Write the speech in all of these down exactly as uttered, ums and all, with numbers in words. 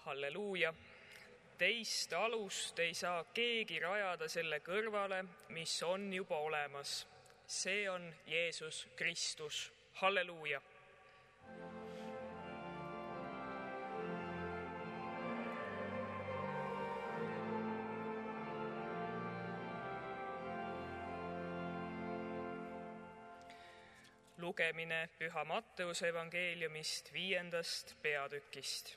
Halleluuja! Teist alust ei saa keegi rajada selle kõrvale, mis on juba olemas. See on Jeesus Kristus. Halleluuja! Lugemine Püha Matteuse evangeeliumist viiendast peatükist.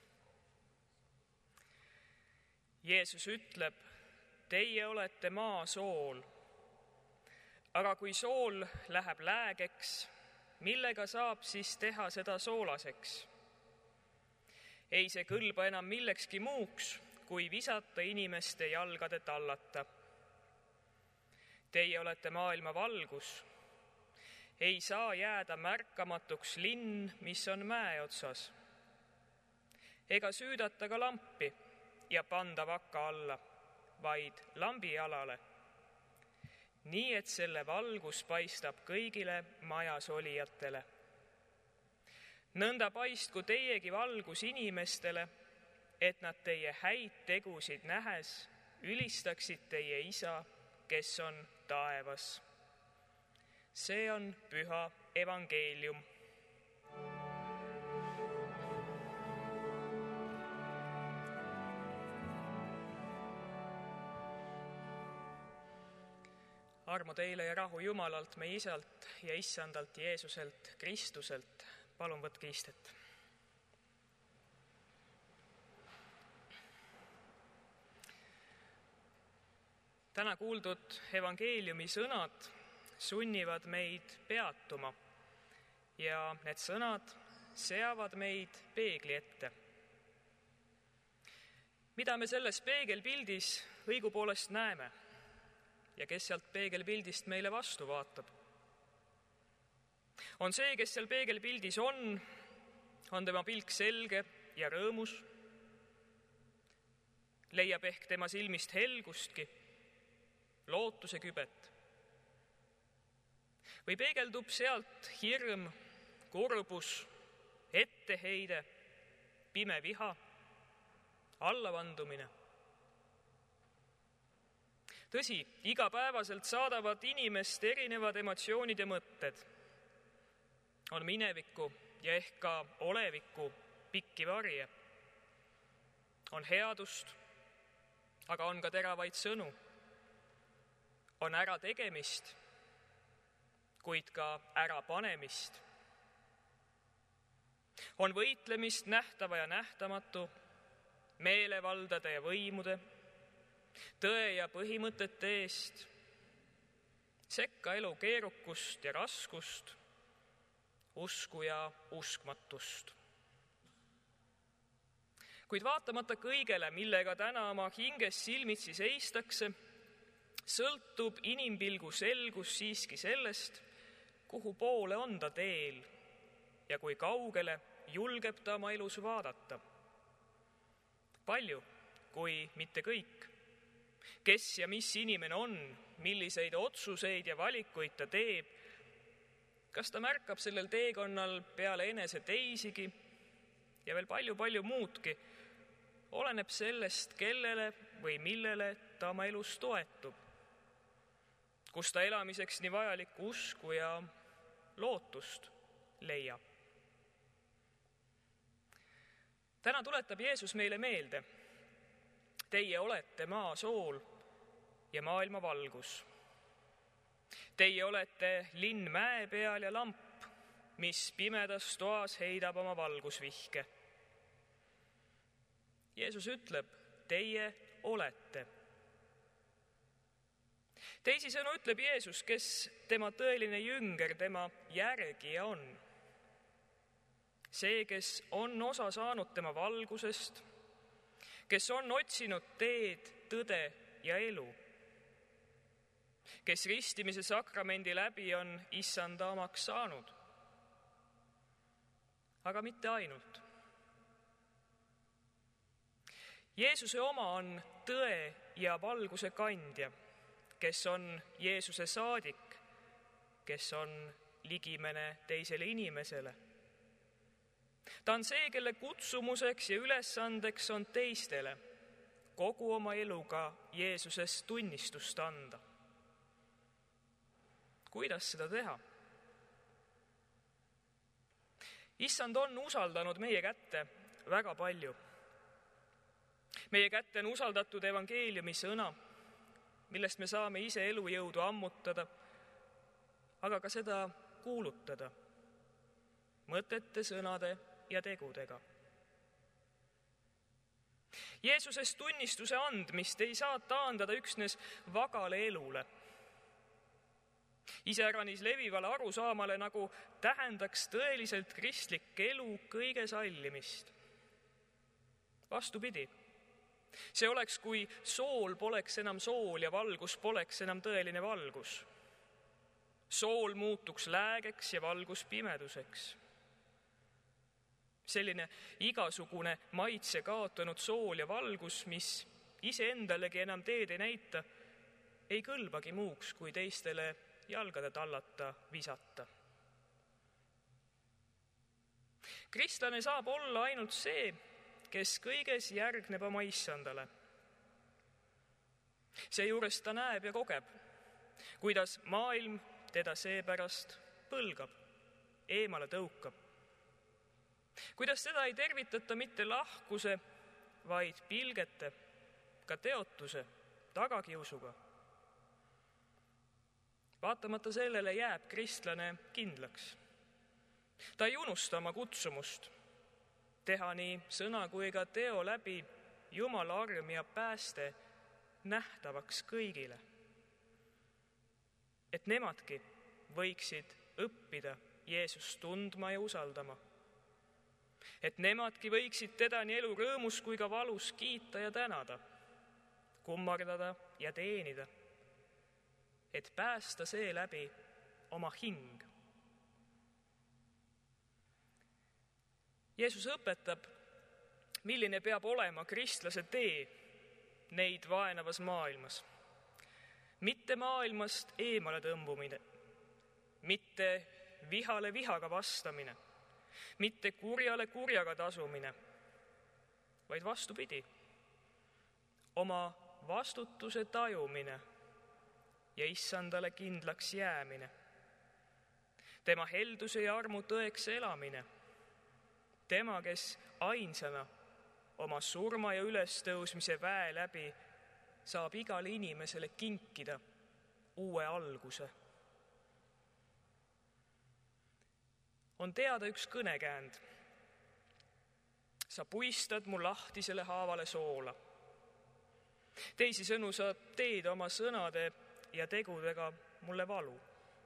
Jeesus ütleb, teie olete maa sool, aga kui sool läheb läägeks, millega saab siis teha seda soolaseks? Ei see kõlba enam millekski muuks, kui visata inimeste jalgade tallata. Teie olete maailma valgus. Ei saa jääda märkamatuks linn, mis on mäe otsas. Ega süüdata ka lampi ja panda vaka alla, vaid lambi alale. Nii, et selle valgus paistab kõigile majas olijatele. Nõnda paistku teiegi valgus inimestele, et nad teie häid tegusid nähes ülistaksid teie isa, kes on taevas. See on püha evangeelium. Armu teile ja rahu Jumalalt, meie isalt ja issandalt Jeesuselt, Kristuselt. Palun võtke istet. Täna kuuldud evangeeliumi sõnad sunnivad meid peatuma ja need sõnad seavad meid peegli ette. Mida me selles peegelpildis õigupoolest näeme ja kes sealt peegelpildist meile vastu vaatab? On see, kes seal peegelpildis on, on tema pilk selge ja rõõmus, leiab ehk tema silmist helgustki, lootuse kübet. Või peegeldub sealt hirm, kurbus, etteheide, pime viha, allavandumine. Tõsi, igapäevaselt saadavad inimest erinevad emotsioonid ja mõtted. On mineviku ja ehk ka oleviku pikki varje. On headust, aga on ka teravaid sõnu. On ära tegemist, kuid ka ärapanemist. On võitlemist nähtava ja nähtamatu, meelevaldade ja võimude, tõe ja põhimõtete eest, sekka elu keerukust ja raskust, usku ja uskmatust. Kuid vaatamata kõigele, millega täna oma hinges silmitsi seistakse, sõltub inimpilgu selgus siiski sellest, kuhu poole on ta teel ja kui kaugele julgeb ta oma elus vaadata. Palju, kui mitte kõik. Kes ja mis inimene on, milliseid otsuseid ja valikuid ta teeb, kas ta märkab sellel teekonnal peale enese teisigi ja veel palju-palju muudki, oleneb sellest, kellele või millele ta oma elus toetub, kus ta elamiseks nii vajalikku usku ja lootust leiab. Täna tuletab Jeesus meile meelde, teie olete maa sool ja maailma valgus. Teie olete linn mäe peal ja lamp, mis pimedas toas heidab oma valgusvihke. Jeesus ütleb, teie olete. Teisisõnu ütleb Jeesus, kes tema tõeline jünger, tema järgija on. See, kes on osa saanud tema valgusest, kes on otsinud teed, tõde ja elu, kes ristimise sakramendi läbi on issanda omaks saanud. Aga mitte ainult. Jeesuse oma on tõe ja valguse kandja, kes on Jeesuse saadik, kes on ligimene teisele inimesele. Ta on see, kelle kutsumuseks ja ülesandeks on teistele kogu oma eluga Jeesusest tunnistust anda. Kuidas seda teha? Issand on usaldanud meie kätte väga palju. Meie kätte on usaldatud evangeeliumi sõna, millest me saame ise elujõudu ammutada, aga ka seda kuulutada mõtete, sõnade ja tegudega. Jeesusest tunnistuse andmist ei saa taandada üksnes vagale elule, iseäranis levivale arusaamale, nagu tähendaks tõeliselt kristlik elu kõige sallimist. Vastupidi, see oleks, kui sool poleks enam sool ja valgus poleks enam tõeline valgus. Sool muutuks läägeks ja valgus pimeduseks. Selline igasugune maitse kaotanud sool ja valgus, mis iseendalegi enam teed ei näita, ei kõlbagi muuks, kui teistele jalgade tallata visata. Kristlane saab olla ainult see, kes kõiges järgneb oma issandale. Seejuures ta näeb ja kogeb, kuidas maailm teda seepärast põlgab, eemale tõukab. Kuidas teda ei tervitata mitte lahkuse, vaid pilgete, ka teotuse, tagakiusuga. Vaatamata sellele jääb kristlane kindlaks. Ta ei unusta oma kutsumust, teha nii sõna kui ka teo läbi Jumala arm ja pääste nähtavaks kõigile. Et nemadki võiksid õppida Jeesust tundma ja usaldama. Et nemadki võiksid teda nii elu rõõmus kui ka valus kiita ja tänada, kummardada ja teenida, et päästa seeläbi oma hing. Jeesus õpetab, milline peab olema kristlase tee neid vaenavas maailmas. Mitte maailmast eemale tõmbumine, mitte vihale vihaga vastamine, mitte kurjale kurjaga tasumine, vaid vastupidi, oma vastutuse tajumine ja issandale kindlaks jäämine, tema helduse ja armu tõeks elamine, tema, kes ainsana oma surma ja ülestõusmise väe läbi saab igale inimesele kinkida uue alguse. On teada üks kõnekäänd. Sa puistad mu lahtisele haavale soola. Teisisõnu, sa teed oma sõnade ja tegudega mulle valu.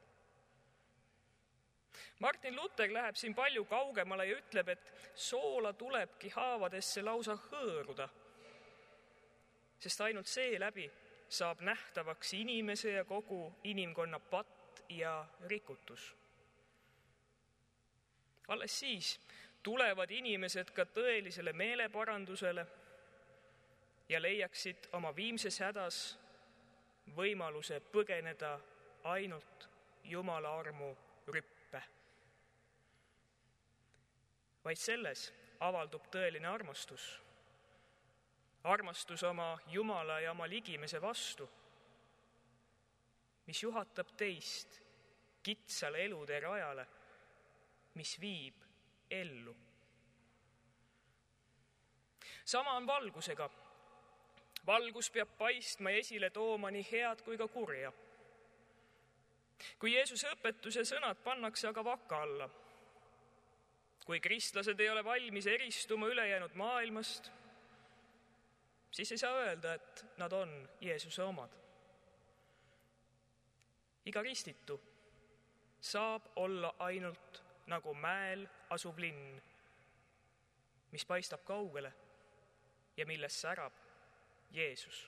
Martin Luther läheb siin palju kaugemale ja ütleb, et soola tulebki haavadesse lausa hõõruda, sest ainult seeläbi saab nähtavaks inimese ja kogu inimkonna patt ja rikutus. Alles siis tulevad inimesed ka tõelisele meeleparandusele ja leiaksid oma viimses hädas võimaluse põgeneda ainult Jumala armu rüppe. Vaid selles avaldub tõeline armastus. Armastus oma Jumala ja oma ligimese vastu, mis juhatab teist kitsale elude rajale, mis viib ellu. Sama on valgusega. Valgus peab paistma ja esile tooma nii head kui ka kurja. Kui Jeesuse õpetuse sõnad pannakse aga vaka alla, kui kristlased ei ole valmis eristuma ülejäänud maailmast, siis ei saa öelda, et nad on Jeesuse omad. Iga ristitu saab olla ainult nagu mäel asuv linn, mis paistab kaugele ja millest särab Jeesus.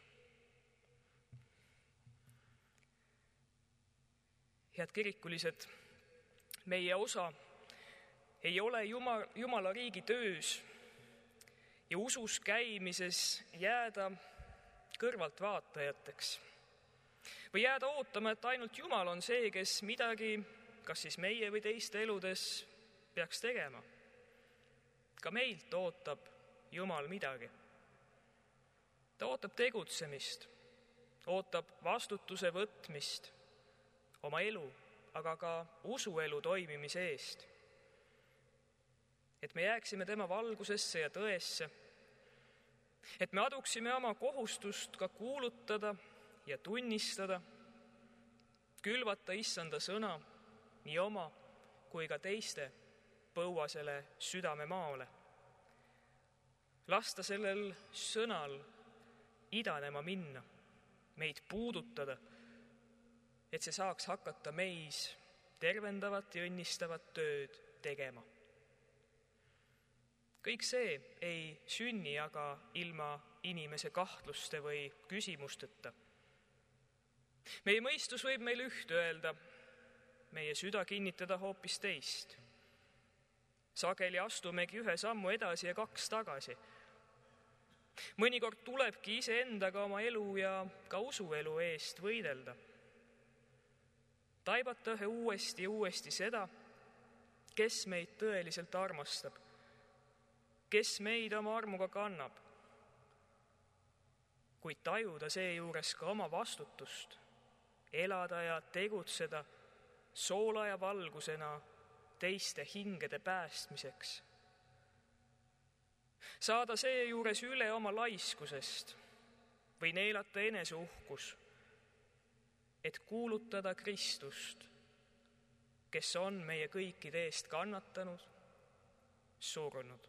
Head kirikulised, meie osa ei ole Jumala, Jumala riigi töös ja usus käimises jääda kõrvalt vaatajateks või jääda ootama, et ainult Jumal on see, kes midagi, kas siis meie või teiste eludes, peaks tegema. Ka meilt ootab Jumal midagi. Ta ootab tegutsemist, ootab vastutuse võtmist oma elu, aga ka usuelu toimimise eest. Et me jääksime tema valgusesse ja tõesse, et me aduksime oma kohustust ka kuulutada ja tunnistada, külvata issanda sõna nii oma kui ka teiste põuasele südamemaale. Lasta sellel sõnal idanema minna, meid puudutada, et see saaks hakata meis tervendavat ja õnnistavat tööd tegema. Kõik see ei sünni aga ilma inimese kahtluste või küsimusteta. Meie mõistus võib meil üht öelda, meie süda kinnitada hoopis teist. Sageli astumegi ühe sammu edasi ja kaks tagasi. Mõnikord tulebki iseendaga oma elu ja ka usuelu eest võidelda. Taibata ühe uuesti ja uuesti seda, kes meid tõeliselt armastab, kes meid oma armuga kannab, kuid tajuda seejuures ka oma vastutust, elada ja tegutseda soola ja valgusena teiste hingede päästmiseks. Saada seejuures üle oma laiskusest või neelata eneseuhkus, et kuulutada Kristust, kes on meie kõikide eest kannatanud, surnud.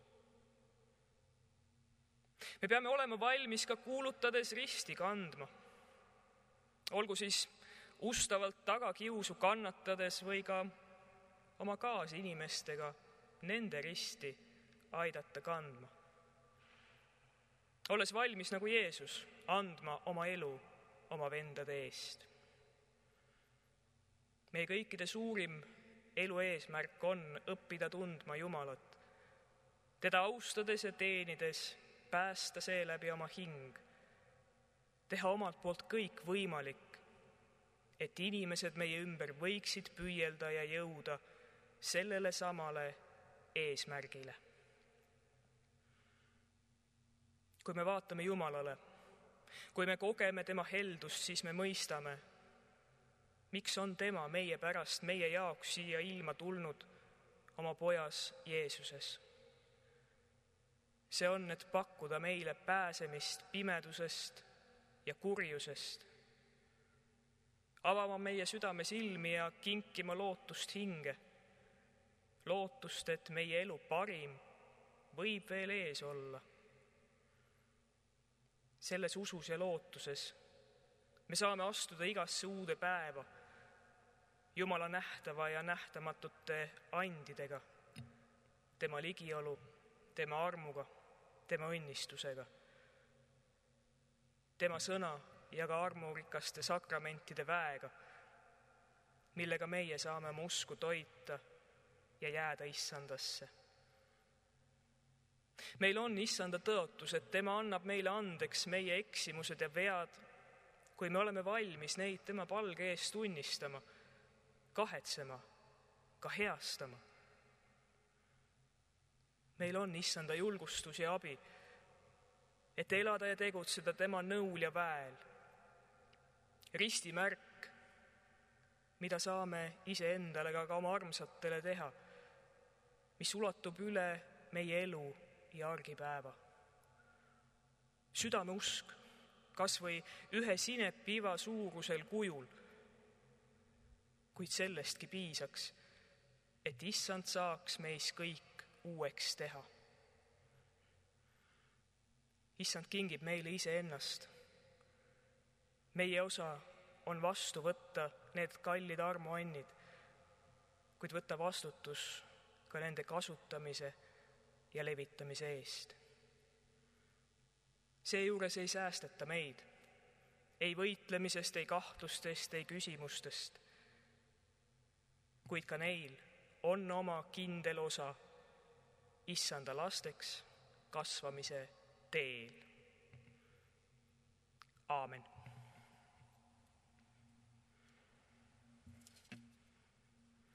Me peame olema valmis ka kuulutades risti kandma, olgu siis ustavalt tagakiusu kannatades või ka oma kaasinimestega nende risti aidata kandma. Olles valmis nagu Jeesus andma oma elu oma vendade eest. Meie kõikide suurim elu eesmärk on õppida tundma Jumalat, teda austades ja teenides päästa seeläbi oma hing, teha omalt poolt kõik võimalik, et inimesed meie ümber võiksid püüelda ja jõuda sellele samale eesmärgile. Kui me vaatame Jumalale, kui me kogeme tema heldust, siis me mõistame, miks on tema meie pärast, meie jaoks siia ilma tulnud oma pojas Jeesuses. See on, et pakkuda meile pääsemist pimedusest ja kurjusest, avama meie südame silmi ja kinkima lootust hinge, lootust, et meie elu parim võib veel ees olla. Selles usus ja lootuses me saame astuda igasse uude päeva Jumala nähtava ja nähtamatute andidega, tema ligiolu, tema armuga, tema õnnistusega, tema sõna ja ka armurikaste sakramentide väega, millega meie saame oma usku toita ja jääda issandasse. Meil on issanda tõotus, et tema annab meile andeks meie eksimused ja vead, kui me oleme valmis neid tema palge eest tunnistama, kahetsema, ka heastama. Meil on issanda julgustus ja abi, et elada ja tegutseda tema nõul ja väel. Ristimärk, mida saame iseendale ka oma armsatele teha, mis ulatub üle meie elu ja argipäeva. Südame usk, kas või ühe sinepiiva suurusel kujul, kuid sellestki piisaks, et issand saaks meis kõik uueks teha. Issand kingib meile iseennast. Meie osa on vastu võtta need kallid armuannid, kuid võtta vastutus ka nende kasutamise ja levitamise eest. Seejuures ei säästeta meid, ei võitlemisest, ei kahtlustest, ei küsimustest, kuid ka neil on oma kindel osa issanda lasteks kasvamise teel. Aamen.